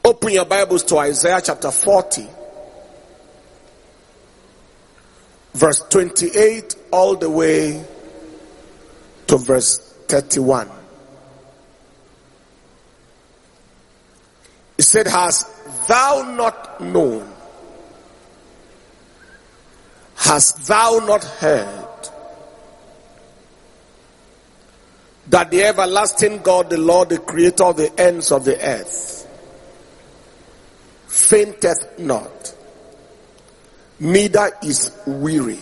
Open your Bibles to Isaiah chapter 40, verse 28 all the way to verse 31. It said, "Hast thou not known? Hast thou not heard that the everlasting God, the Lord, the creator of the ends of the earth, fainteth not, neither is weary.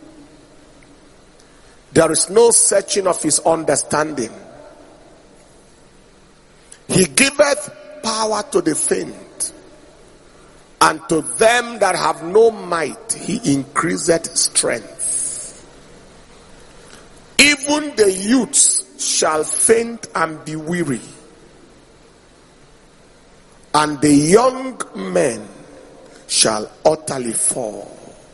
There is no searching of his understanding. He giveth power to the faint, and to them that have no might he increaseth strength. Even the youths shall faint and be weary, and the young men shall utterly fall.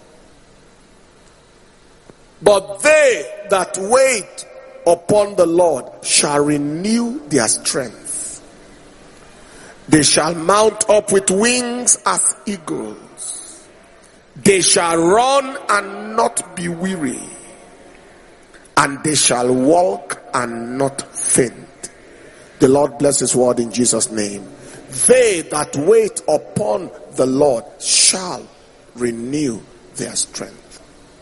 But they that wait upon the Lord shall renew their strength. They shall mount up with wings as eagles. They shall run and not be weary, and they shall walk and not faint." The Lord bless his word in Jesus' name. They that wait upon the Lord shall renew their strength.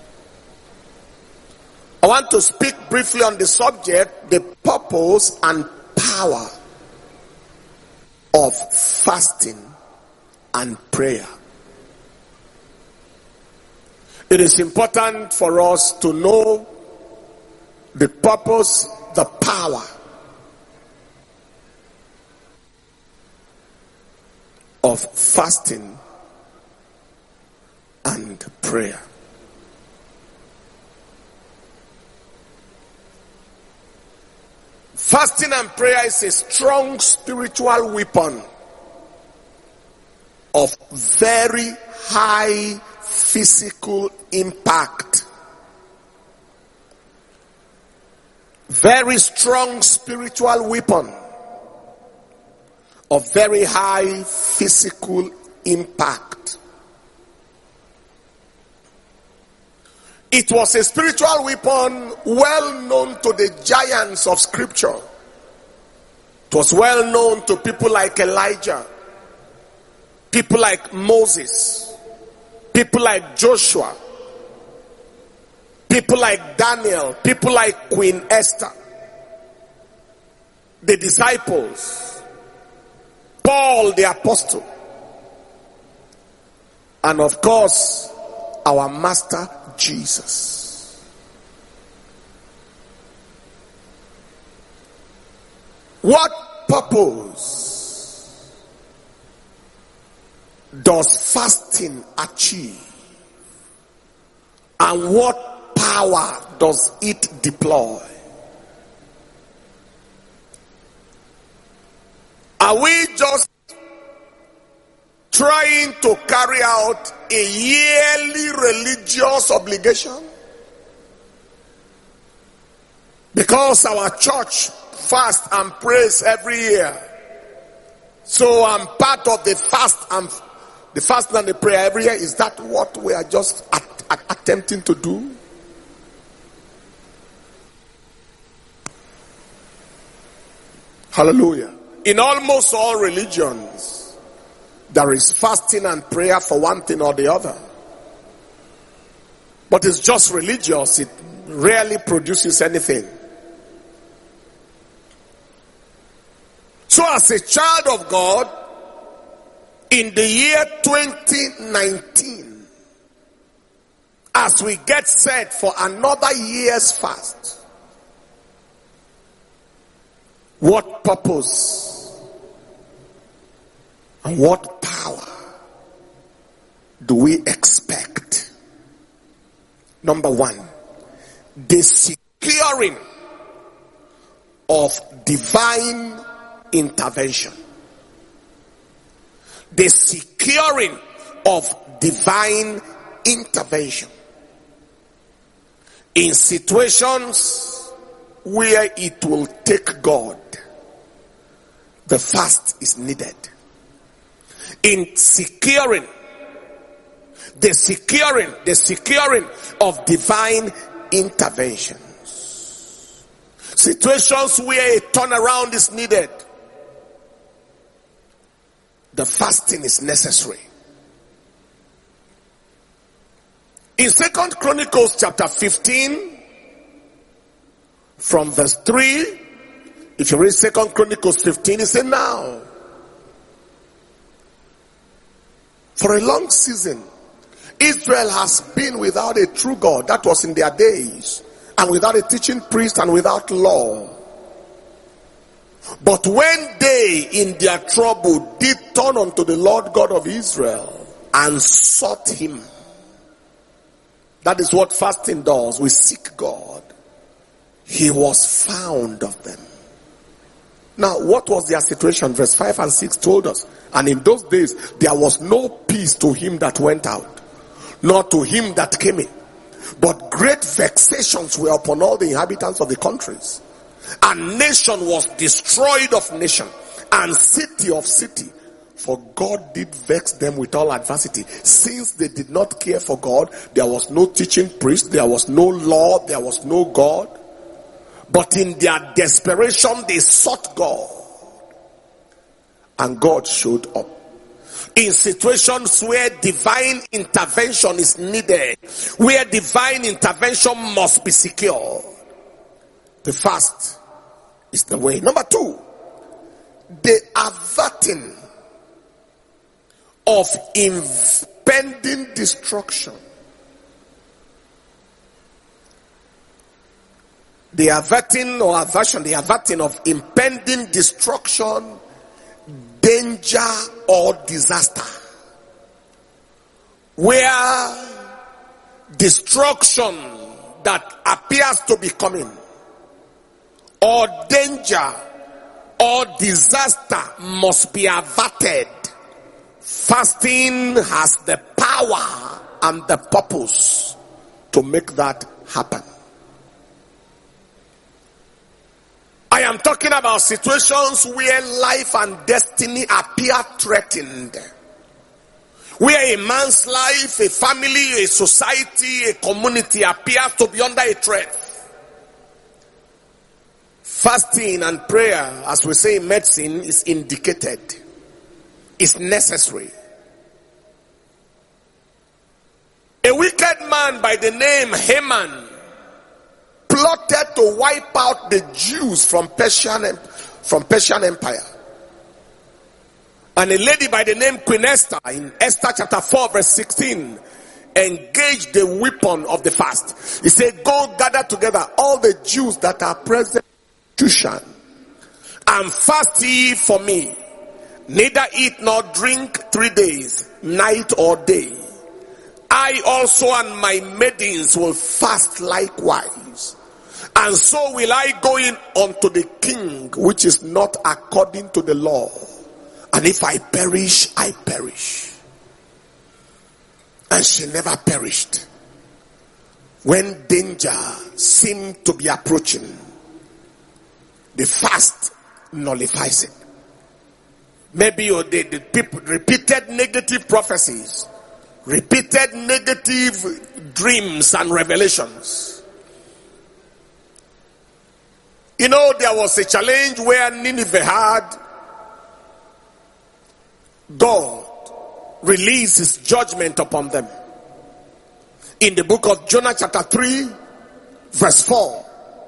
I want to speak briefly on the subject, the purpose and power of fasting and prayer. It is important for us to know the purpose, the power of fasting and prayer. Fasting and prayer is a strong spiritual weapon of very high physical impact. Very strong spiritual weapon of very high physical impact. It was a spiritual weapon well known to the giants of scripture. It was well known to people like Elijah, people like Moses, people like Joshua, people like Daniel, people like Queen Esther, the disciples, Paul the apostle, and of course our master Jesus. What purpose does fasting achieve? And what power does it deploy? Are we just trying to carry out a yearly religious obligation? Because our church fasts and prays every year, so I'm part of the fast and the prayer every year. Is that what we are just attempting to do? Hallelujah. In almost all religions, there is fasting and prayer for one thing or the other. But it's just religious. It rarely produces anything. So as a child of God, in the year 2019, as we get set for another year's fast, what purpose and what power do we expect? Number one, the securing of divine intervention. The securing of divine intervention in situations where it will take God. The fast is needed. in securing the securing of divine interventions. Situations where a turnaround is needed, the fasting is necessary. In 2 Chronicles chapter 15, from verse 3, if you read 2 Chronicles 15, it says, now, for a long season, Israel has been without a true God. That was in their days. And without a teaching priest and without law. But when they, in their trouble, did turn unto the Lord God of Israel and sought him. That is what fasting does. We seek God. He was found of them. Now, what was their situation? Verse 5 and 6 told us. And in those days, there was no peace to him that went out, nor to him that came in. But great vexations were upon all the inhabitants of the countries. And nation was destroyed of nation, and city of city. For God did vex them with all adversity. Since they did not care for God, there was no teaching priest, there was no law, there was no God. But in their desperation, they sought God. And God showed up. In situations where divine intervention is needed, where divine intervention must be secured, the fast is the way. Number 2, the averting of impending destruction. The averting of impending destruction, danger, or disaster. Where destruction that appears to be coming, or danger, or disaster must be averted. Fasting has the power and the purpose to make that happen. I am talking about situations where life and destiny appear threatened. Where a man's life, a family, a society, a community appears to be under a threat. Fasting and prayer, as we say in medicine, is indicated. It's necessary. A wicked man by the name Haman plotted to wipe out the Jews from Persian Empire. And a lady by the name Queen Esther, in Esther chapter 4 verse 16, engaged the weapon of the fast. He said, go gather together all the Jews that are present in Shushan, and fast ye for me, neither eat nor drink 3 days, night or day. I also and my maidens will fast likewise. And so will I go in unto the king, which is not according to the law. And if I perish, I perish. And she never perished. When danger seemed to be approaching, the fast nullifies it. Maybe the people repeated negative prophecies, repeated negative dreams and revelations. You know, there was a challenge where Nineveh had God release his judgment upon them. In the book of Jonah chapter 3 verse 4.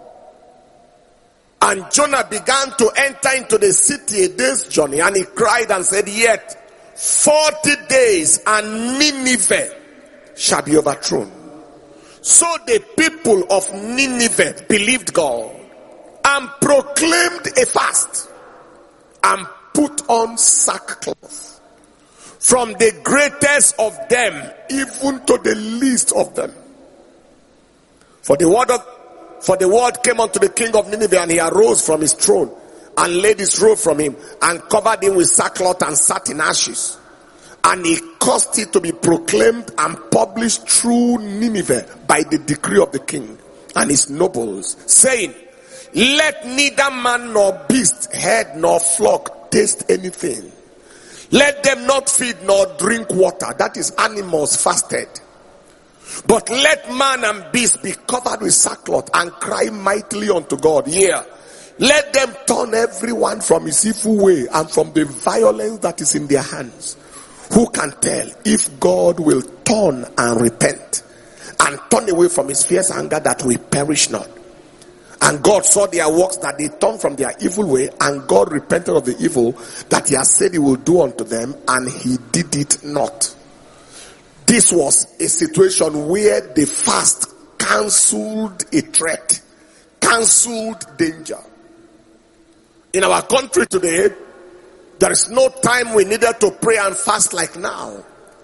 And Jonah began to enter into the city a day's journey, and he cried and said, yet 40 days and Nineveh shall be overthrown. So the people of Nineveh believed God and proclaimed a fast and put on sackcloth, from the greatest of them even to the least of them. For the word came unto the king of Nineveh, and he arose from his throne and laid his robe from him and covered him with sackcloth and sat in ashes. And he caused it to be proclaimed and published through Nineveh by the decree of the king and his nobles, saying, let neither man nor beast, herd nor flock taste anything. Let them not feed nor drink water. That is animals fasted. But let man and beast be covered with sackcloth and cry mightily unto God. Yeah. Let them turn everyone from his evil way and from the violence that is in their hands. Who can tell if God will turn and repent and turn away from his fierce anger that we perish not? And God saw their works, that they turned from their evil way, and God repented of the evil that he has said he will do unto them, and he did it not. This was a situation where the fast cancelled a threat, cancelled danger. In our country today, there is no time we needed to pray and fast like now.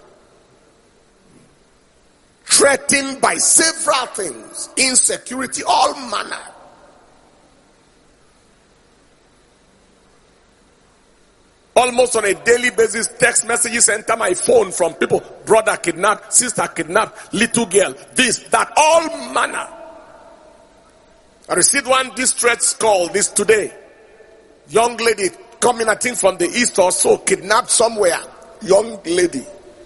Threatened by several things, insecurity, all manner. Almost on a daily basis, text messages enter my phone from people. Brother kidnapped, sister kidnapped, little girl, this, that, all manner. I received one distress call this today. Young lady coming, I think from the east or so, kidnapped somewhere. Young lady.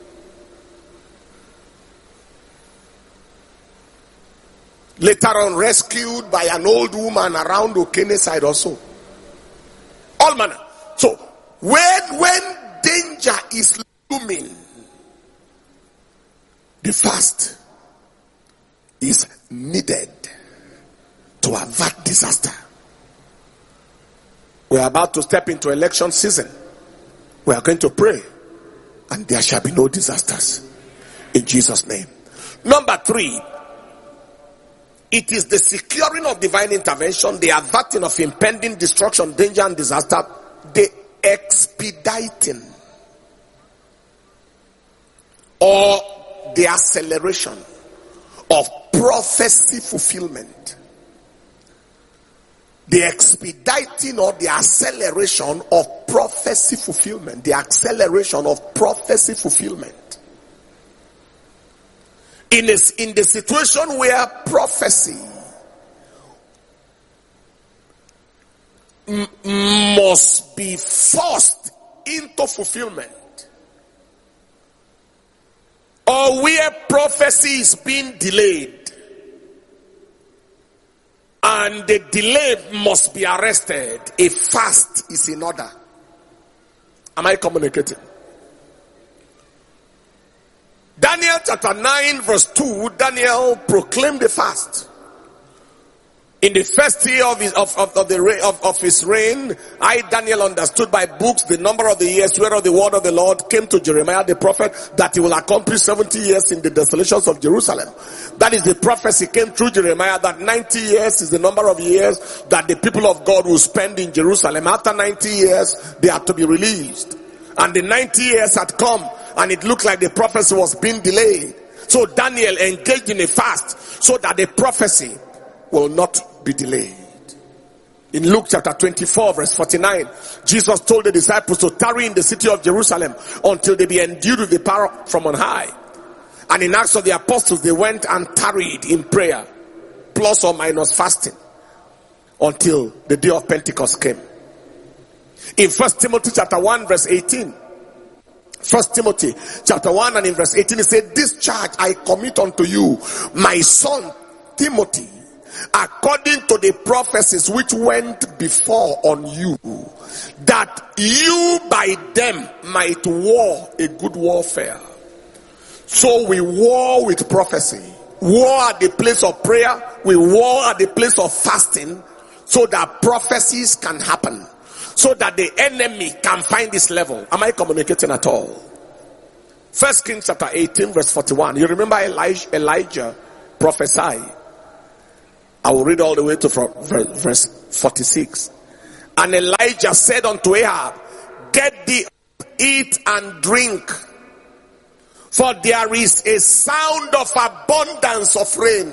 Later on rescued by an old woman around Okene side also. All manner. So, when danger is looming, the fast is needed to avert disaster. We are about to step into election season. We are going to pray, and there shall be no disasters in Jesus' name. Number 3, it is the securing of divine intervention, the averting of impending destruction, danger, and disaster, the expediting or the acceleration of prophecy fulfillment. The expediting or the acceleration of prophecy fulfillment. The acceleration of prophecy fulfillment. In the situation where prophecy must be forced into fulfillment, or where prophecy is being delayed and the delay must be arrested, a fast is in order. Am I communicating? Daniel chapter 9 verse 2, Daniel proclaimed the fast. In the first year of his reign, I, Daniel, understood by books the number of the years whereof the word of the Lord came to Jeremiah the prophet, that he will accomplish 70 years in the desolations of Jerusalem. That is, the prophecy came through Jeremiah that 90 years is the number of years that the people of God will spend in Jerusalem. After 90 years, they are to be released. And the 90 years had come, and it looked like the prophecy was being delayed. So Daniel engaged in a fast so that the prophecy will not be delayed. In Luke chapter 24 verse 49, Jesus told the disciples to tarry in the city of Jerusalem until they be endued with the power from on high. And in Acts of the Apostles, they went and tarried in prayer, plus or minus fasting, until the day of Pentecost came. In 1 Timothy chapter 1 verse 18, 1 Timothy chapter 1 and in verse 18, it said, "This charge I commit unto you, my son Timothy, according to the prophecies which went before on you, that you by them might war a good warfare." So we war with prophecy. War at the place of prayer. We war at the place of fasting, so that prophecies can happen, so that the enemy can find this level. Am I communicating at all? 1 Kings chapter 18 verse 41. You remember Elijah prophesied. I will read all the way to verse 46. And Elijah said unto Ahab, "Get thee, eat and drink, for there is a sound of abundance of rain."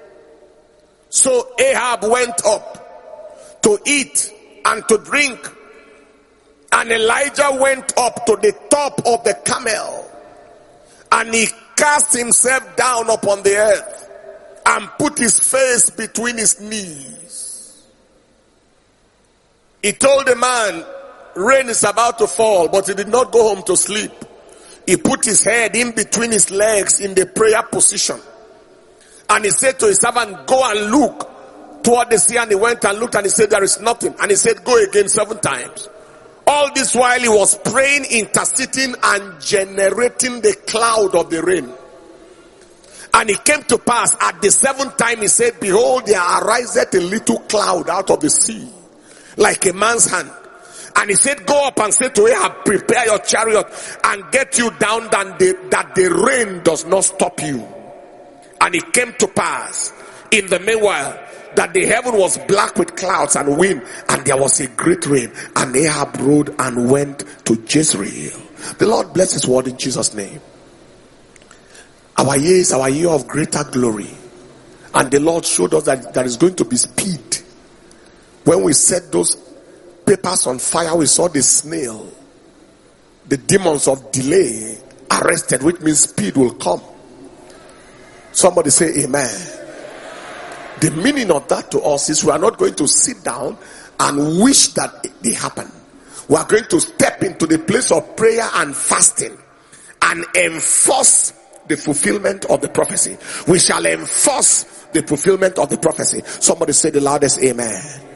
So Ahab went up to eat and to drink, and Elijah went up to the top of the camel, and he cast himself down upon the earth and put his face between his knees. He told the man, rain is about to fall, but he did not go home to sleep. He put his head in between his legs in the prayer position. And he said to his servant, go and look toward the sea. And he went and looked and he said, there is nothing. And he said, go again 7 times. All this while he was praying, interceding and generating the cloud of the rain. And it came to pass at the 7th time he said, behold, there ariseth a little cloud out of the sea, like a man's hand. And he said, go up and say to Ahab, prepare your chariot and get you down that the rain does not stop you. And it came to pass in the meanwhile that the heaven was black with clouds and wind, and there was a great rain. And Ahab rode and went to Jezreel. The Lord bless his word in Jesus' name. Our year is our year of greater glory. And the Lord showed us that there is going to be speed. When we set those papers on fire, we saw the snail. The demons of delay arrested, which means speed will come. Somebody say amen. The meaning of that to us is we are not going to sit down and wish that they happen. We are going to step into the place of prayer and fasting and enforce the fulfillment of the prophecy. We shall enforce the fulfillment of the prophecy. Somebody say the loudest amen.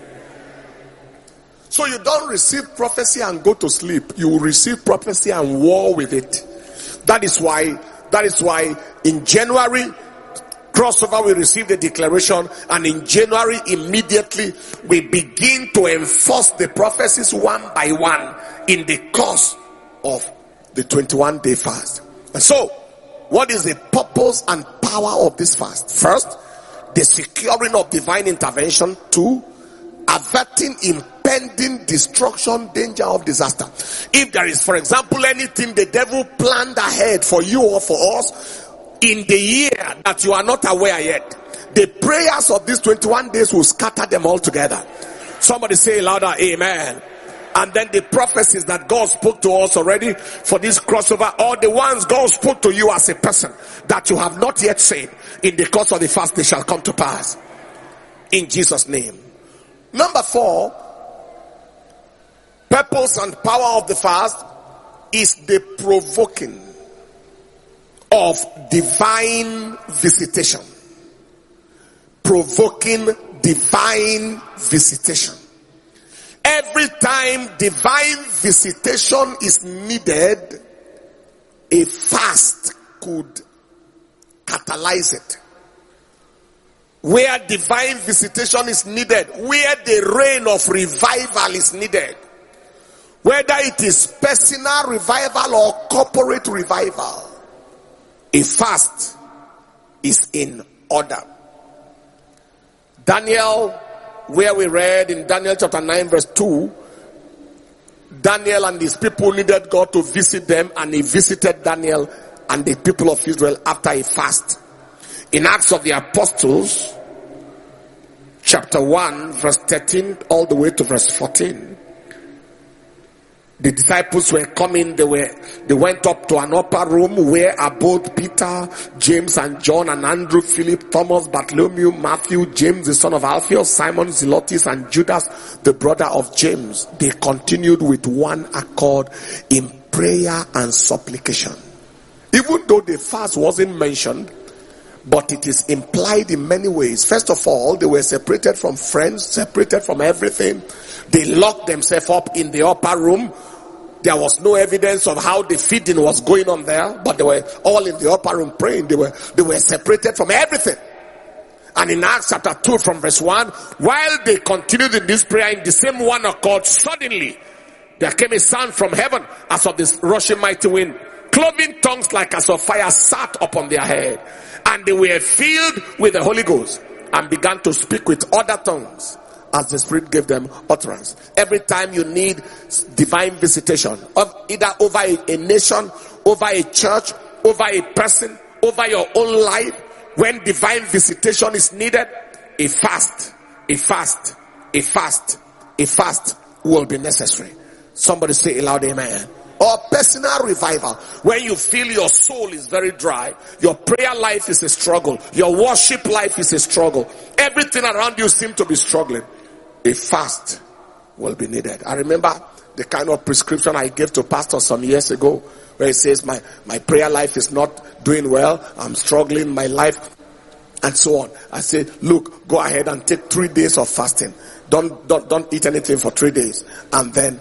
So you don't receive prophecy and go to sleep. You will receive prophecy and war with it. That is why in January crossover we received a declaration, and in January immediately we begin to enforce the prophecies one by one in the course of the 21-day fast. And so, what is the purpose and power of this fast? First, the securing of divine intervention. 2, averting impending destruction, danger of disaster. If there is, for example, anything the devil planned ahead for you or for us in the year that you are not aware yet, the prayers of these 21 days will scatter them all together. Somebody say louder amen. And then the prophecies that God spoke to us already for this crossover, or the ones God spoke to you as a person that you have not yet said, in the course of the fast they shall come to pass in Jesus' name. Number 4, purpose and power of the fast is the provoking of divine visitation. Provoking divine visitation. Every time divine visitation is needed, a fast could catalyze it. Where divine visitation is needed, where the reign of revival is needed, whether it is personal revival or corporate revival, a fast is in order. Daniel, where we read in Daniel chapter 9 verse 2, Daniel and his people needed God to visit them, and he visited Daniel and the people of Israel after a fast. In Acts of the Apostles chapter 1 verse 13 all the way to verse 14, the disciples were coming, they went up to an upper room where abode Peter, James and John and Andrew, Philip, Thomas, Bartholomew, Matthew, James the son of Alphaeus, Simon Zelotes and Judas the brother of James. They continued with one accord in prayer and supplication. Even though the fast wasn't mentioned, but it is implied in many ways. First of all, they were separated from friends, separated from everything. They locked themselves up in the upper room. There was no evidence of how the feeding was going on there, but they were all in the upper room praying. They were separated from everything. And in Acts chapter 2 from verse 1, while they continued in this prayer in the same one accord, suddenly there came a sound from heaven as of this rushing mighty wind. Cloven tongues like as of fire sat upon their head. And they were filled with the Holy Ghost and began to speak with other tongues as the Spirit gave them utterance. Every time you need divine visitation, either over a nation, over a church, over a person, over your own life, when divine visitation is needed, a fast will be necessary. Somebody say aloud amen. Or personal revival, when you feel your soul is very dry, your prayer life is a struggle, your worship life is a struggle, everything around you seems to be struggling, a fast will be needed. I remember the kind of prescription I gave to pastor some years ago, where he says my prayer life is not doing well, I'm struggling in my life, and so on. I say, look, go ahead and take 3 days of fasting. Don't eat anything for 3 days, and then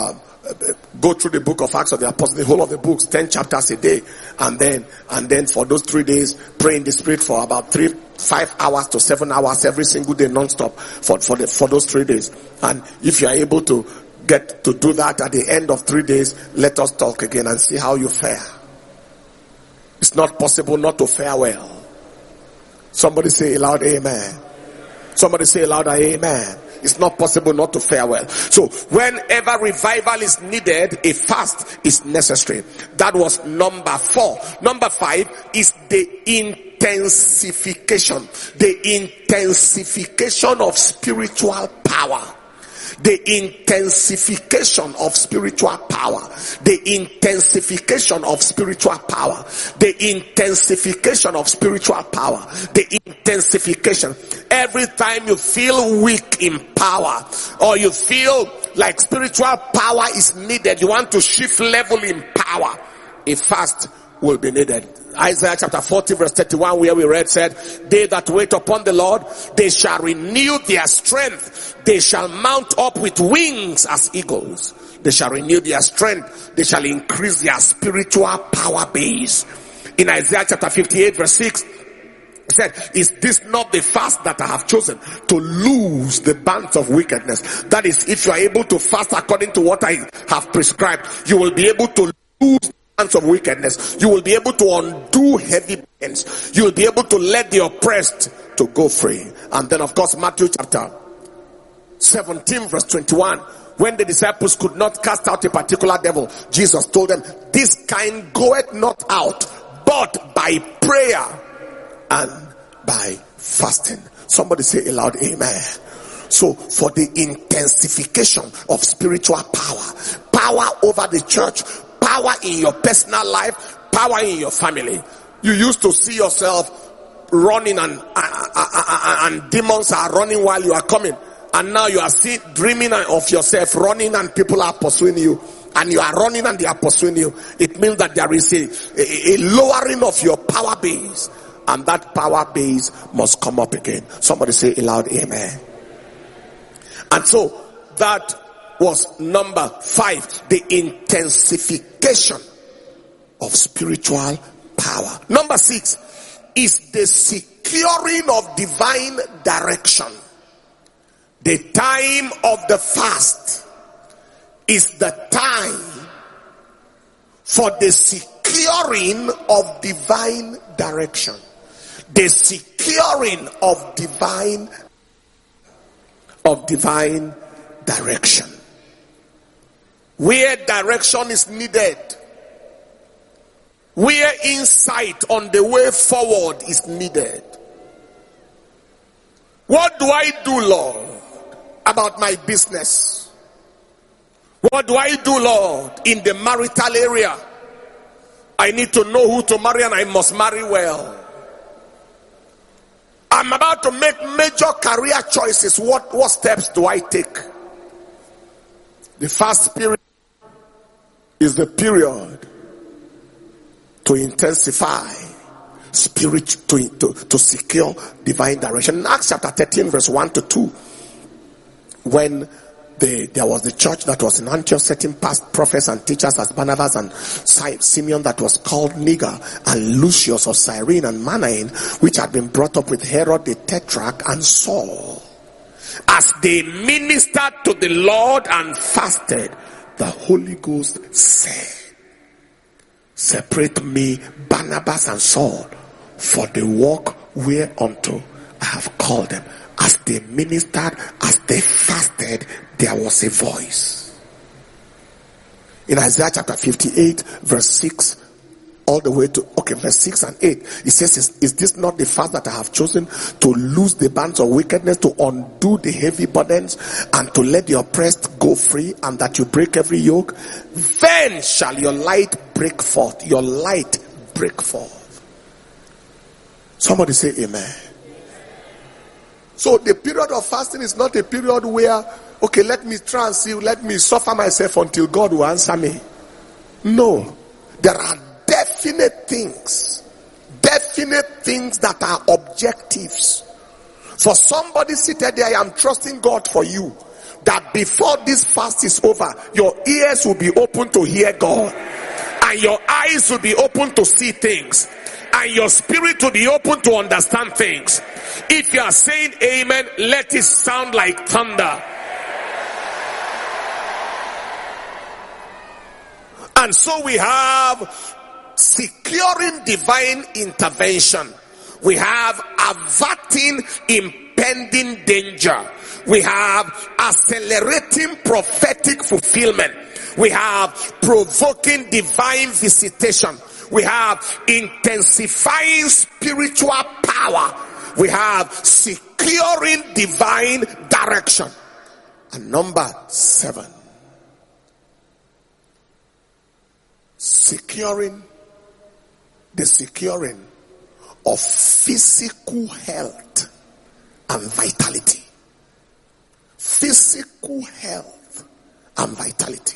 go through the book of Acts of the Apostles, the whole of the books, 10 chapters a day, and then for those 3 days, pray in the Spirit for about 5 hours to 7 hours every single day, non-stop for those 3 days. And if you are able to get to do that at the end of 3 days, let us talk again and see how you fare. It's not possible not to fare well. Somebody say aloud, amen. Somebody say aloud, amen. It's not possible not to fare well. So whenever revival is needed, a fast is necessary. That was number 4. Number 5 is the intensification. The intensification of spiritual power. The intensification of spiritual power. The intensification of spiritual power. The intensification of spiritual power. The intensification. Every time you feel weak in power, or you feel like spiritual power is needed, you want to shift level in power, a fast will be needed. Isaiah chapter 40 verse 31, where we read, said, they that wait upon the Lord, they shall renew their strength. They shall mount up with wings as eagles. They shall renew their strength. They shall increase their spiritual power base. In Isaiah chapter 58 verse 6, it said, is this not the fast that I have chosen, to loose the bands of wickedness? That is, if you are able to fast according to what I have prescribed, you will be able to loose of wickedness. You will be able to undo heavy burdens. You will be able to let the oppressed to go free. And then of course Matthew chapter 17 verse 21, when the disciples could not cast out a particular devil, Jesus told them, this kind goeth not out but by prayer and by fasting. Somebody say aloud, amen. So for the intensification of spiritual power over the church, power in your personal life, power in your family. You used to see yourself running and demons are running while you are coming. And now you are dreaming of yourself running and people are pursuing you. And you are running and they are pursuing you. It means that there is a lowering of your power base. And that power base must come up again. Somebody say aloud, amen. And so that was number 5, the intensification of spiritual power. Number 6 is the securing of divine direction. The time of the fast is the time for the securing of divine direction. The securing of divine direction. Where direction is needed, where insight on the way forward is needed. What do I do, Lord, about my business? What do I do, Lord, in the marital area? I need to know who to marry and I must marry well. I'm about to make major career choices. What steps do I take? The fast period is the period to intensify spirit, to secure divine direction. In Acts chapter 13 verse 1 to 2, when there was the church that was in Antioch, setting past prophets and teachers as Barnabas and Simeon that was called Niger, and Lucius of Cyrene and Manaen, which had been brought up with Herod the Tetrarch and Saul. As they ministered to the Lord and fasted, the Holy Ghost said, separate me, Barnabas and Saul, for the work whereunto I have called them. As they ministered, as they fasted, there was a voice. In Isaiah chapter 58 verse 6 all the way to verse 6 and 8, it says, is this not the fast that I have chosen, to loose the bands of wickedness, to undo the heavy burdens, and to let the oppressed go free, and that you break every yoke? Then shall your light break forth. Your light break forth. Somebody say amen. So the period of fasting is not a period where, okay, let me try and see, let me suffer myself until God will answer me. No. There are definite things that are objectives. For somebody seated there, I am trusting God for you, that before this fast is over, your ears will be open to hear God, and your eyes will be open to see things, and your spirit will be open to understand things. If you are saying amen, let it sound like thunder. And so we have securing divine intervention. We have averting impending danger. We have accelerating prophetic fulfillment. We have provoking divine visitation. We have intensifying spiritual power. We have securing divine direction. And number 7, securing of physical health and vitality. Physical health and vitality.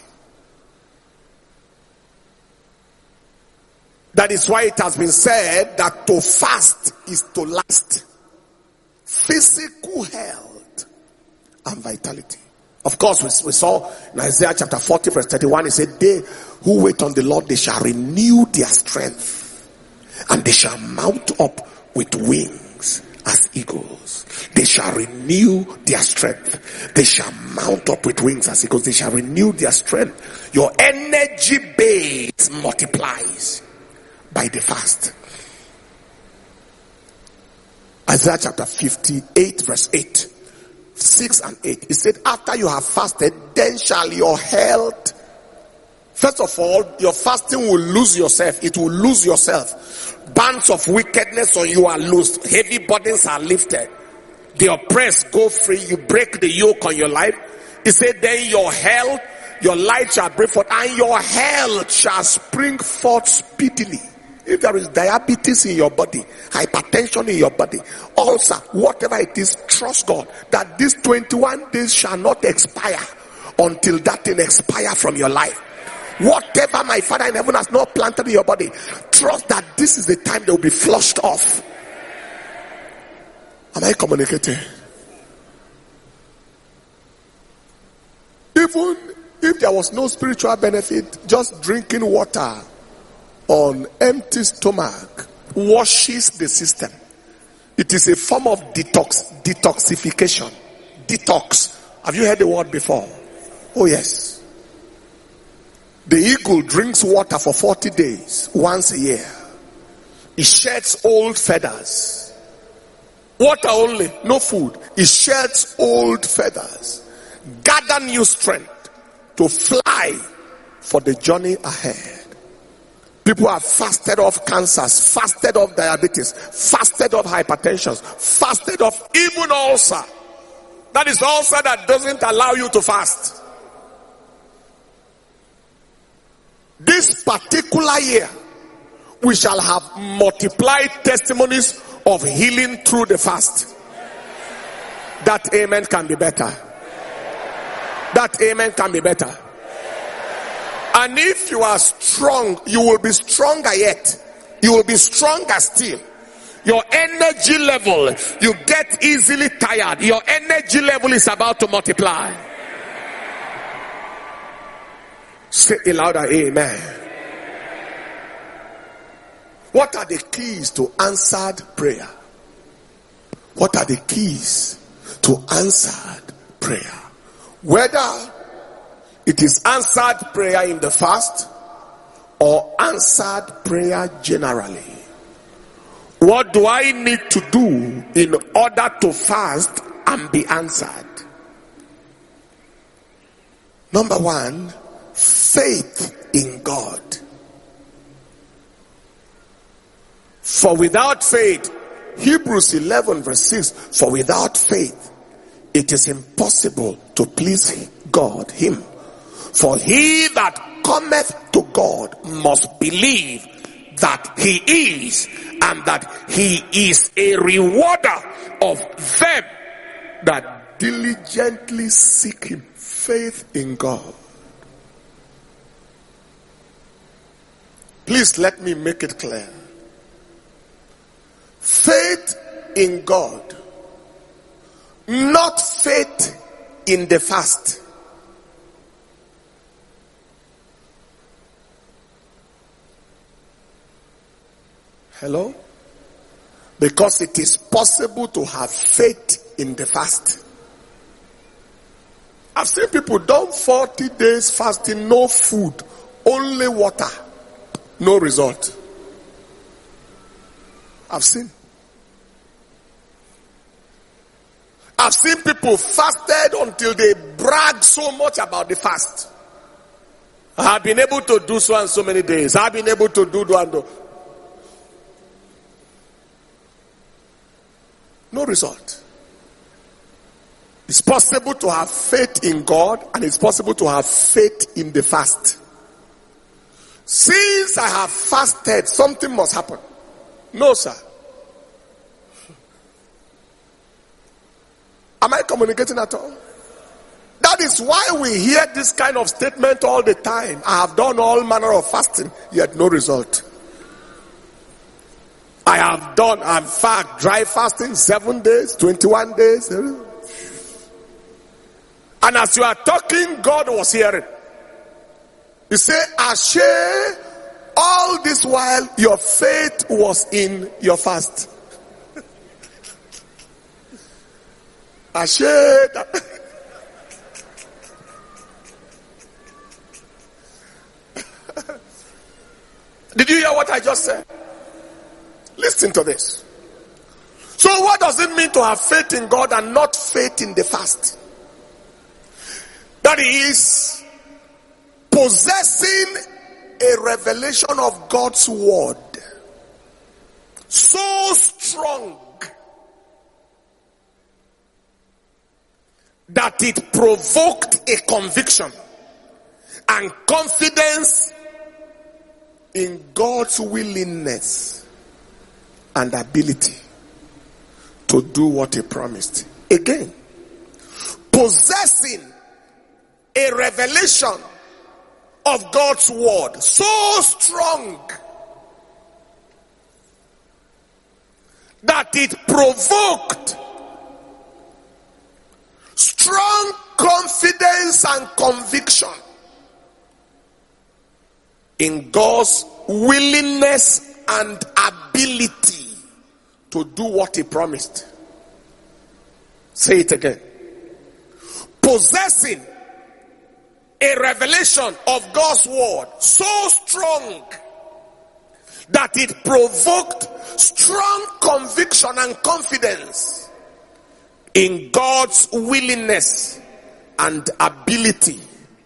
That is why it has been said that to fast is to last. Physical health and vitality. Of course, we saw in Isaiah chapter 40 verse 31, it said, they who wait on the Lord, they shall renew their strength, and they shall mount up with wings as eagles. They shall renew their strength. They shall mount up with wings as eagles. They shall renew their strength. Your energy base multiplies by the fast. Isaiah chapter 58 verse 8, 6 and 8. It said, after you have fasted, then shall your health, first of all, your fasting will lose yourself. It will lose yourself. Bands of wickedness on you are loosed. Heavy burdens are lifted. The oppressed go free. You break the yoke on your life. It said, then your health, your light shall break forth, and your health shall spring forth speedily. If there is diabetes in your body, hypertension in your body, ulcer, whatever it is, trust God that these 21 days shall not expire until that thing expire from your life. Whatever my Father in heaven has not planted in your body, trust that this is the time they will be flushed off. Am I communicating? Even if there was no spiritual benefit, just drinking water on empty stomach washes the system. It is a form of detoxification. Detox. Have you heard the word before? Oh yes. The eagle drinks water for 40 days, once a year. It sheds old feathers. Water only, no food. It sheds old feathers. Gather new strength to fly for the journey ahead. People have fasted off cancers, fasted off diabetes, fasted off hypertension, fasted off even ulcer. That is ulcer that doesn't allow you to fast. This particular year, we shall have multiplied testimonies of healing through the fast. That amen can be better. That amen can be better. And if you are strong, you will be stronger yet. You will be stronger still. Your energy level, you get easily tired. Your energy level is about to multiply. Say it louder, amen. What are the keys to answered prayer? What are the keys to answered prayer? Whether it is answered prayer in the fast or answered prayer generally. What do I need to do in order to fast and be answered? Number 1, faith in God. For without faith, Hebrews 11 verse 6, for without faith, it is impossible to please God, Him. For he that cometh to God must believe that He is, and that He is a rewarder of them that diligently seek him. Faith in God. Please let me make it clear. Faith in God, not faith in the fast. Hello? Because it is possible to have faith in the fast. I've seen people done 40 days fasting, no food, only water, no result. I've seen people fasted until they brag so much about the fast. I have been able to do so and so many days. I've been able to do and do. No result. It's possible to have faith in God, and it's possible to have faith in the fast. Since I have fasted, something must happen. No, sir. Am I communicating at all? That is why we hear this kind of statement all the time. I have done all manner of fasting, yet no result. I have done, in fact, dry fasting 7 days, 21 days. And as you are talking, God was hearing. He said, Ashe, all this while your faith was in your fast. Ashe. Did you hear what I just said? Listen to this. So what does it mean to have faith in God and not faith in the fast? That is possessing a revelation of God's word so strong that it provoked a conviction and confidence in God's willingness and ability to do what he promised. Again, possessing a revelation of God's word so strong that it provoked strong confidence and conviction in God's willingness and ability to do what he promised. Say it again. Possessing a revelation of God's word so strong that it provoked strong conviction and confidence in God's willingness and ability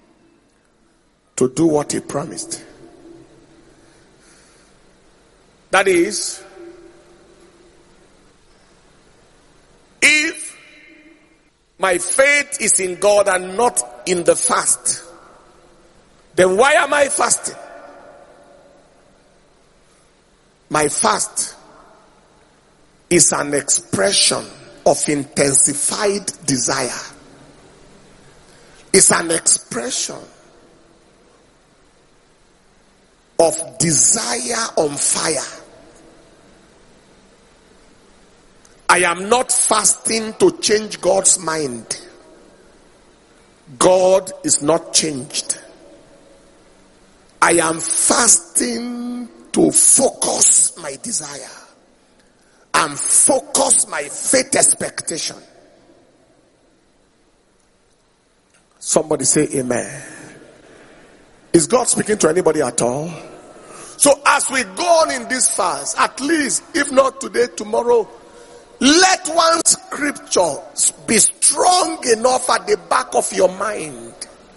to do what he promised. That is, if my faith is in God and not in the fast, then why am I fasting? My fast is an expression of intensified desire. It's an expression of desire on fire. I am not fasting to change God's mind. God is not changed. I am fasting to focus my desire and focus my faith expectation. Somebody say amen. Is God speaking to anybody at all? So as we go on in this fast, at least, if not today, tomorrow, let one scripture be strong enough at the back of your mind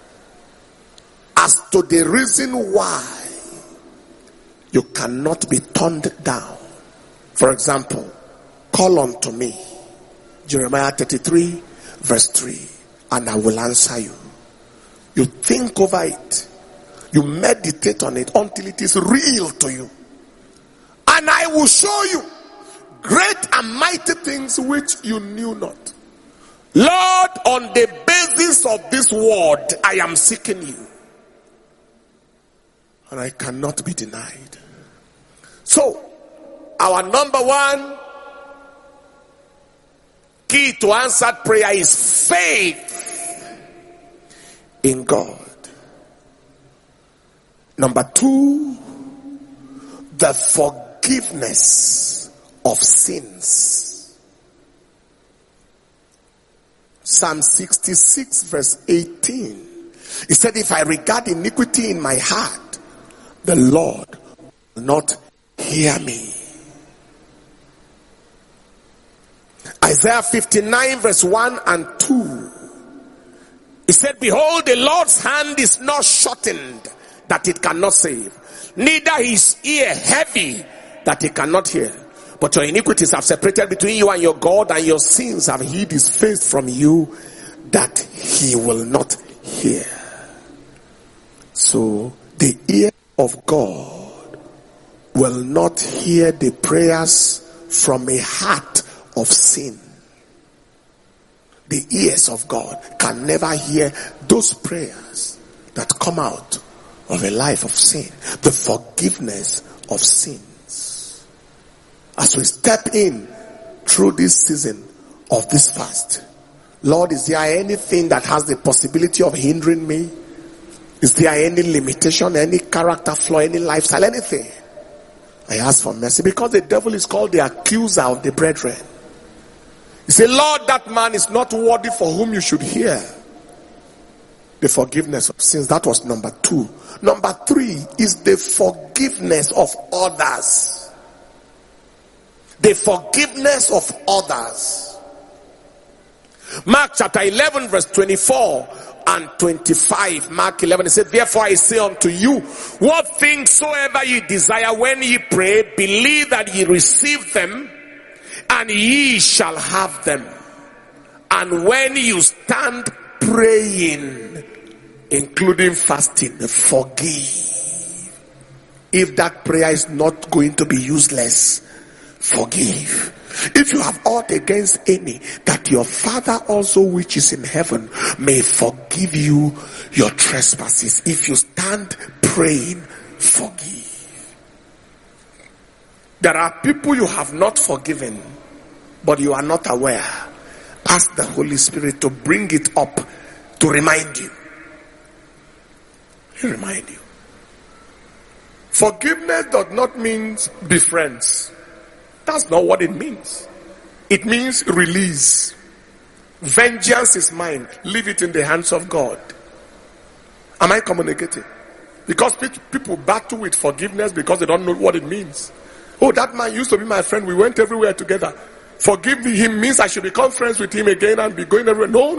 as to the reason why you cannot be turned down. For example, call unto me, Jeremiah 33 verse 3, and I will answer you. You think over it. You meditate on it until it is real to you. And I will show you great and mighty things which you knew not. Lord, on the basis of this word, I am seeking you. And I cannot be denied. So, our number one key to answered prayer is faith in God. Number two, the forgiveness of sins. Psalm 66 verse 18. He said, if I regard iniquity in my heart, the Lord will not hear me. Isaiah 59 verse 1 and 2. He said, behold, the Lord's hand is not shortened that it cannot save, neither his ear heavy that he cannot hear. But your iniquities have separated between you and your God, and your sins have hid his face from you that he will not hear. So the ear of God will not hear the prayers from a heart of sin. The ears of God can never hear those prayers that come out of a life of sin. The forgiveness of sins. As we step in through this season of this fast, Lord, is there anything that has the possibility of hindering me? Is there any limitation, any character flaw, any lifestyle, anything? I ask for mercy, because the devil is called the accuser of the brethren. He said, Lord, that man is not worthy for whom you should hear. The forgiveness of sins. That was number two. Number three is the forgiveness of others. The forgiveness of others. Mark chapter 11 verse 24 and 25. Mark 11, it said, therefore I say unto you, what things soever ye desire when ye pray, believe that ye receive them, and ye shall have them. And when you stand praying, including fasting, forgive. If that prayer is not going to be useless, forgive. If you have aught against any, that your Father also which is in heaven may forgive you your trespasses. If you stand praying, forgive. There are people you have not forgiven, but you are not aware. Ask the Holy Spirit to bring it up, to remind you. He'll remind you. Forgiveness does not mean be friends. That's not what it means. It means release. Vengeance is mine. Leave it in the hands of God. Am I communicating? Because people battle with forgiveness because they don't know what it means. Oh, that man used to be my friend. We went everywhere together. Forgive him means I should become friends with him again and be going everywhere. No.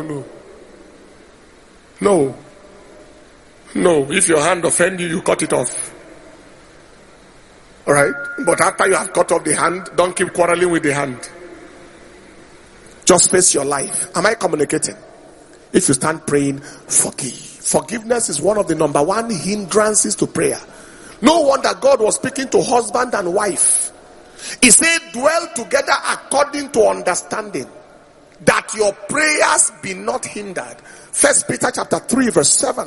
No, if your hand offends you, you cut it off. Alright? But after you have cut off the hand, don't keep quarreling with the hand. Just face your life. Am I communicating? If you stand praying, forgive. Forgiveness is one of the number one hindrances to prayer. No wonder God was speaking to husband and wife. He said, dwell together according to understanding, that your prayers be not hindered. 1 Peter chapter 3 verse 7.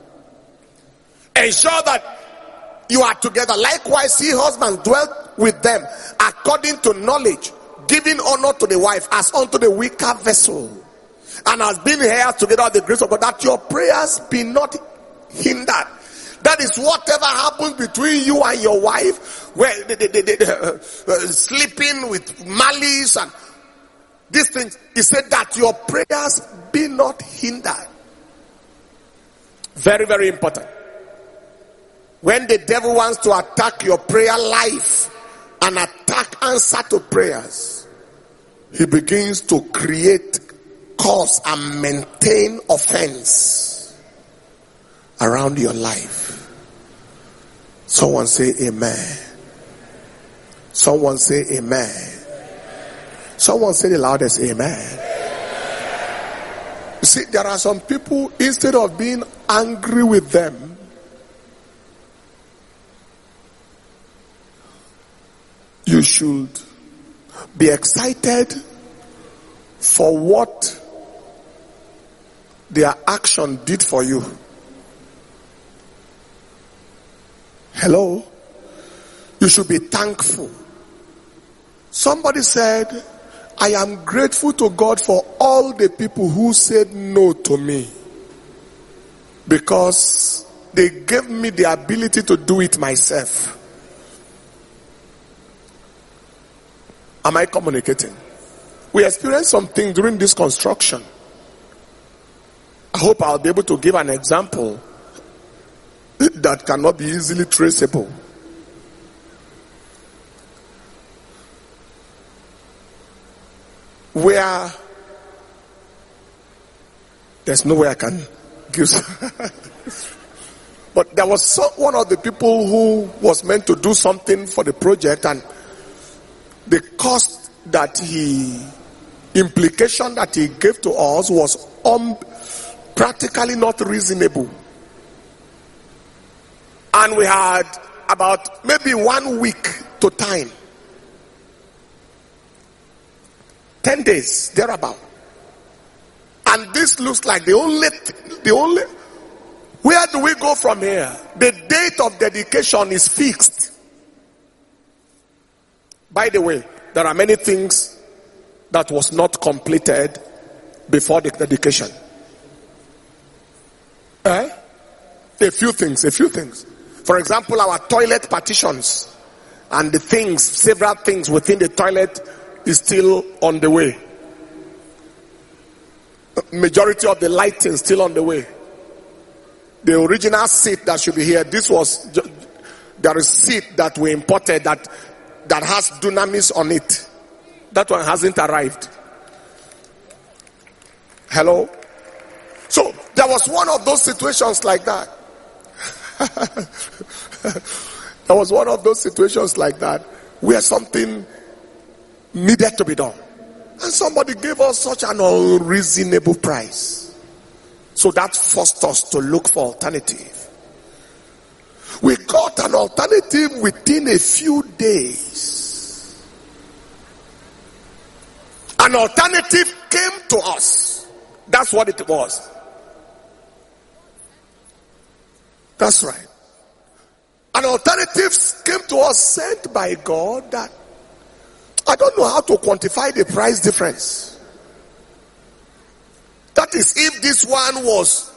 Ensure that you are together. Likewise, ye husbands, dwell with them according to knowledge, giving honor to the wife as unto the weaker vessel, and as being heirs together of the grace of God, that your prayers be not hindered. That is, whatever happens between you and your wife, where sleeping with malice and these things, he said that your prayers be not hindered. Very, very important. When the devil wants to attack your prayer life and attack answer to prayers, he begins to create, cause and maintain offense around your life. Someone say amen. Someone say amen. Someone say the loudest amen. You see, there are some people, instead of being angry with them, you should be excited for what their action did for you. Hello? You should be thankful. Somebody said, I am grateful to God for all the people who said no to me, because they gave me the ability to do it myself. Am I communicating? We experienced something during this construction. I hope I'll be able to give an example that cannot be easily traceable. Where there's no way I can give. But there was one of the people who was meant to do something for the project, and the cost that implication that he gave to us was practically not reasonable. And we had about maybe 1 week to time. 10 days, thereabout. And this looks like the only, where do we go from here? The date of dedication is fixed. By the way, there are many things that was not completed before the dedication. A few things. For example, our toilet partitions and the things, several things within the toilet is still on the way. Majority of the lighting still on the way. The original seat that should be here, there is seat that we imported that has Dunamis on it. That one hasn't arrived. Hello? So there was one of those situations like that. There was one of those situations like that where something needed to be done. And somebody gave us such an unreasonable price. So that forced us to look for alternative. We got an alternative within a few days. An alternative came to us. That's what it was. That's right. An alternative came to us sent by God that I don't know how to quantify the price difference. That is, if this one was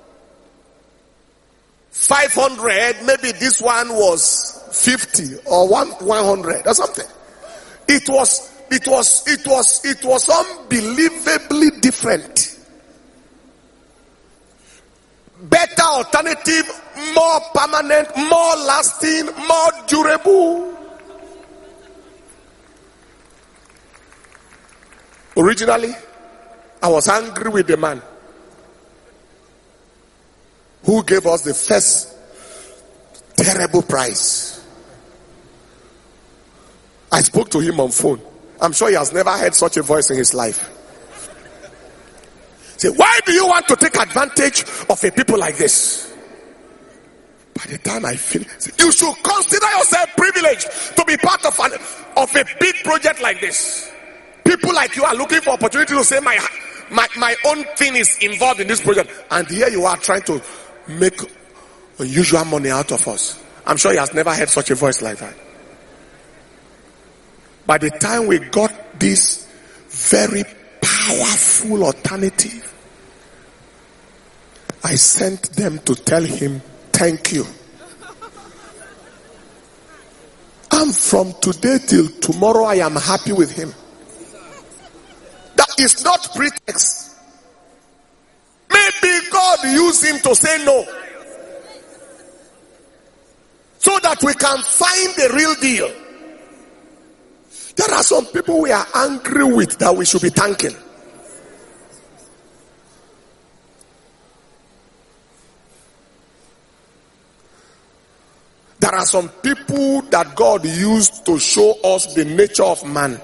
500, maybe this one was 50 or 100 or something. It was unbelievably different. Better alternative, more permanent, more lasting, more durable. Originally, I was angry with the man who gave us the first terrible price. I spoke to him on phone. I'm sure he has never heard such a voice in his life. Say, why do you want to take advantage of a people like this? By the time I feel, you should consider yourself privileged to be part of a big project like this. People like you are looking for opportunity to say my own thing is involved in this project, and here you are trying to make unusual money out of us. I'm sure he has never heard such a voice like that. By the time we got this very powerful alternative, I sent them to tell him, thank you. And from today till tomorrow, I am happy with him. That is not pretext. Maybe God used him to say no, so that we can find the real deal. There are some people we are angry with that we should be thanking. There are some people that God used to show us the nature of man.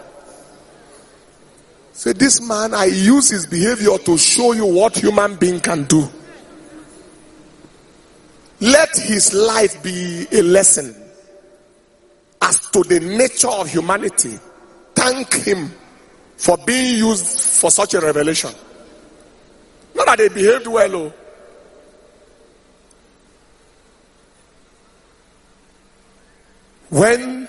Say, this man, I use his behavior to show you what human being can do. Let his life be a lesson as to the nature of humanity. Thank him for being used for such a revelation. Not that they behaved well, oh. When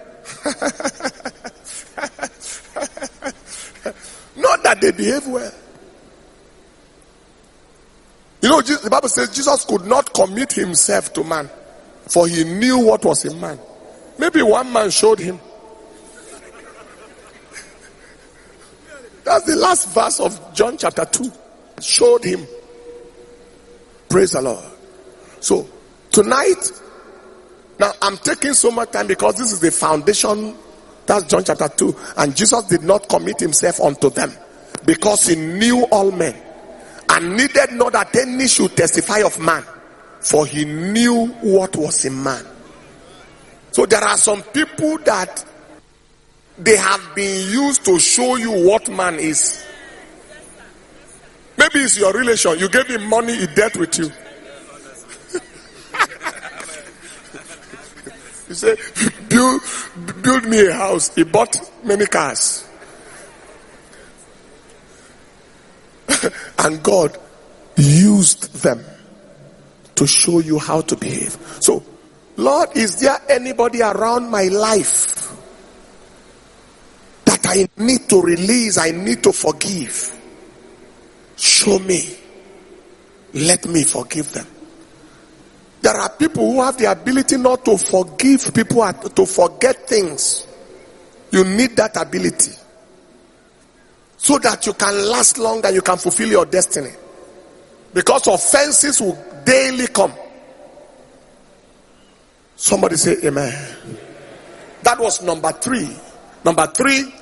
not that they behave well. You know, the Bible says Jesus could not commit himself to man, for he knew what was in man. Maybe one man showed him. That's the last verse of John chapter 2. Showed him. Praise the Lord. So, tonight, now I'm taking so much time because this is the foundation. That's John chapter 2. And Jesus did not commit himself unto them because he knew all men and needed not that any should testify of man, for he knew what was in man. So there are some people that they have been used to show you what man is. Maybe it's your relation. You gave him money, he dealt with you. You say, build me a house. He bought many cars. And God used them to show you how to behave. So, Lord, is there anybody around my life that I need to release, I need to forgive? Show me. Let me forgive them. There are people who have the ability not to forgive people, to forget things. You need that ability so that you can last longer, you can fulfill your destiny. Because offenses will daily come. Somebody say amen. That was number 3. Number 3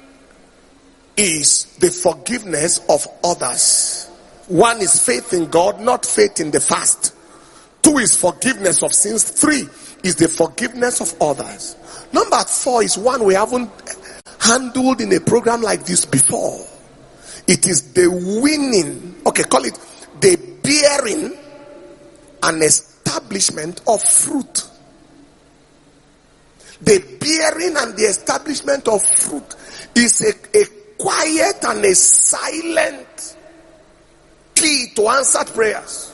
is the forgiveness of others. 1 is faith in God, not faith in the fast. 2 is forgiveness of sins. 3 is the forgiveness of others. Number 4 is one we haven't handled in a program like this before. It is the winning, call it the bearing and establishment of fruit. The bearing and the establishment of fruit is a quiet and a silent key to answered prayers.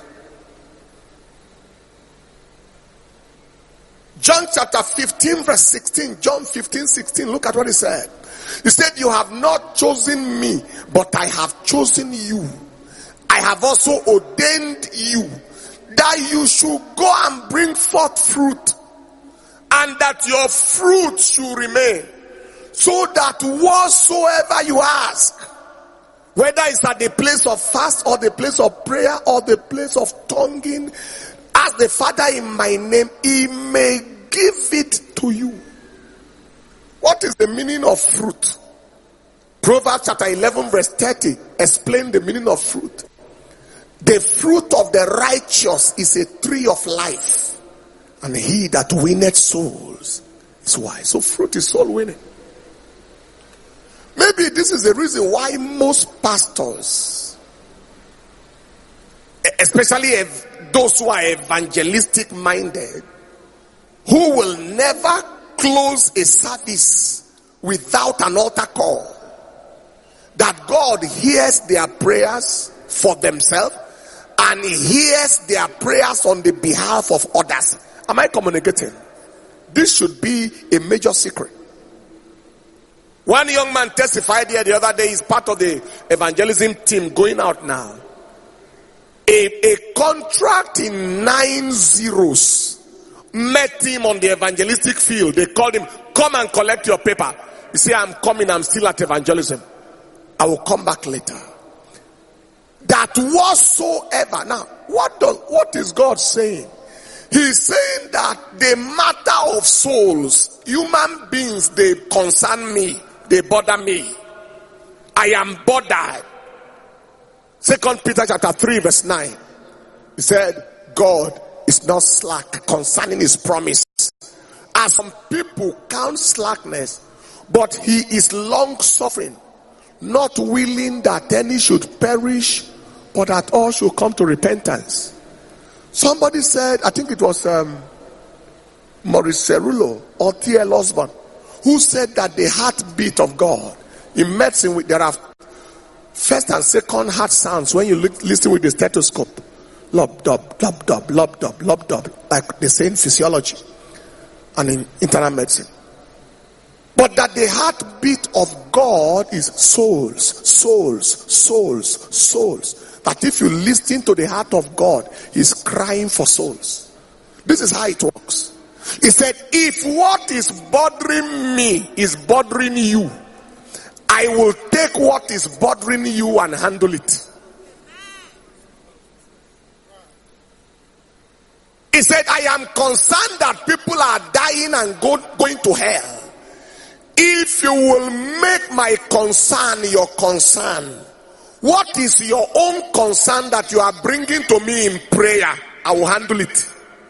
John chapter 15 verse 16. John 15:16. Look at what he said. He said, you have not chosen me, but I have chosen you. I have also ordained you that you should go and bring forth fruit, and that your fruit should remain, so that whatsoever you ask, whether it's at the place of fast or the place of prayer or the place of tonguing, ask the Father in my name, he may give it to you. What is the meaning of fruit? Proverbs chapter 11 verse 30 explain the meaning of fruit. The fruit of the righteous is a tree of life, and he that winneth souls is wise. So fruit is soul winning. Maybe this is the reason why most pastors, especially those who are evangelistic minded, who will never close a service without an altar call, that God hears their prayers for themselves and he hears their prayers on the behalf of others. Am I communicating? This should be a major secret. One young man testified here the other day. He's part of the evangelism team going out now. A contract in 9 zeros met him on the evangelistic field. They called him, come and collect your paper. He said, I'm coming, I'm still at evangelism. I will come back later. That whatsoever. Now, what is God saying? He's saying that the matter of souls, human beings, they concern me. They bother me. I am bothered. 2 Peter chapter 3 verse 9. He said, God is not slack concerning his promise, as some people count slackness, but he is long suffering, not willing that any should perish, but that all should come to repentance. Somebody said, I think it was Maurice Cerullo or T.L. Osborne, who said that the heartbeat of God In medicine, there are first and second heart sounds when you listen with the stethoscope. Lob, dub, lob, dub, lob, dub, lob, dub, like they say in physiology and in internal medicine. But that the heartbeat of God is souls, souls, souls, souls. That if you listen to the heart of God, He's crying for souls. This is how it works. He said, if what is bothering me is bothering you, I will take what is bothering you and handle it. He said, I am concerned that people are dying and going to hell. If you will make my concern your concern, what is your own concern that you are bringing to me in prayer? I will handle it.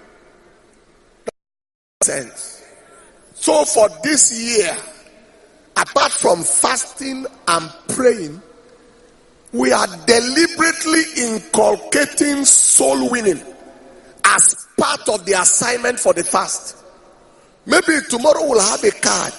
Sense. So for this year, apart from fasting and praying, we are deliberately inculcating soul winning as part of the assignment for the fast. Maybe tomorrow we'll have a card.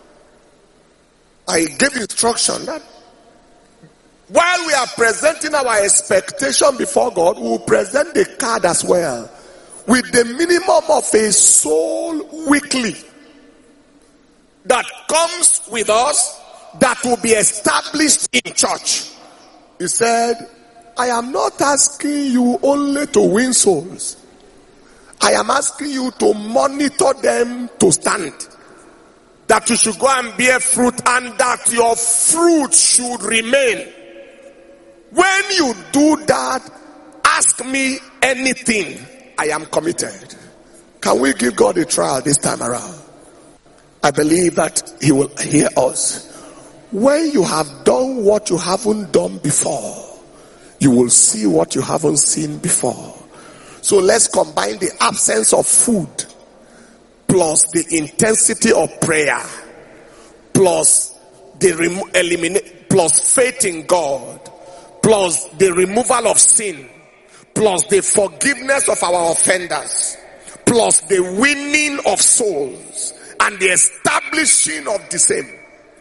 I gave instruction that while we are presenting our expectation before God, we will present the card as well, with the minimum of a soul weekly that comes with us, that will be established in church. He said, I am not asking you only to win souls. I am asking you to monitor them to stand. That you should go and bear fruit, and that your fruit should remain. When you do that, ask me anything. I am committed. Can we give God a trial this time around? I believe that He will hear us. When you have done what you haven't done before, you will see what you haven't seen before. So let's combine the absence of food plus the intensity of prayer plus the plus faith in God plus the removal of sin plus the forgiveness of our offenders plus the winning of souls and the establishing of the same.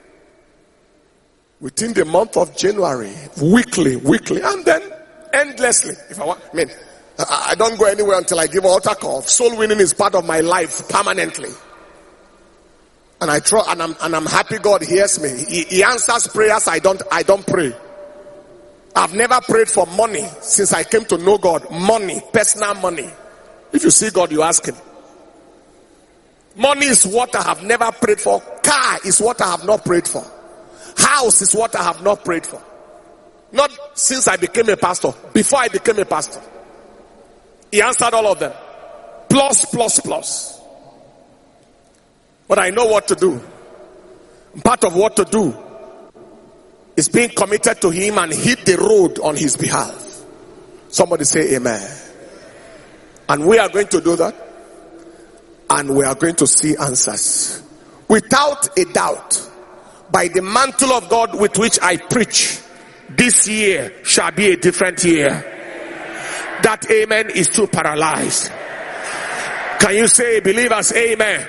Within the month of January, weekly, and then endlessly. If I want, I don't go anywhere until I give an altar call. Soul winning is part of my life permanently. And I try, and I'm happy God hears me. He answers prayers I don't pray. I've never prayed for money since I came to know God. Money, personal money. If you see God, you ask Him. Money is what I have never prayed for. Car is what I have not prayed for. House is what I have not prayed for. Not since I became a pastor. Before I became a pastor. He answered all of them. Plus. But I know what to do. Part of what to do is being committed to Him and hit the road on His behalf. Somebody say amen. And we are going to do that. And we are going to see answers. Without a doubt, by the mantle of God with which I preach, this year shall be a different year. That amen is too paralyzed. Can you say, believers, amen?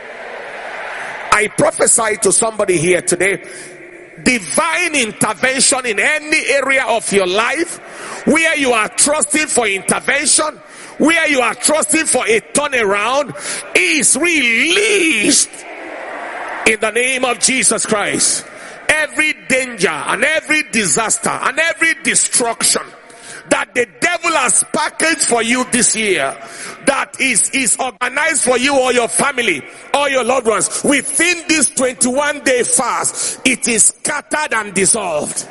I prophesy to somebody here today, divine intervention in any area of your life where you are trusting for intervention, where you are trusting for a turnaround, is released in the name of Jesus Christ. Every danger and every disaster and every destruction that the devil has packaged for you this year, that is organized for you or your family or your loved ones within this 21-day fast, it is scattered and dissolved.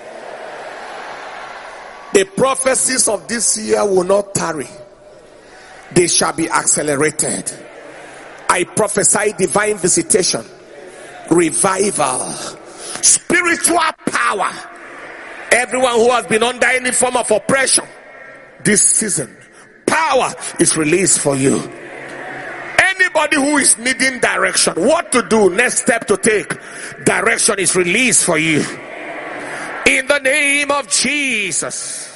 The prophecies of this year will not tarry. They shall be accelerated. I prophesy divine visitation, revival, spiritual power. Everyone who has been under any form of oppression this season, power is released for you. Anybody who is needing direction, what to do, next step to take, direction is released for you. In the name of Jesus.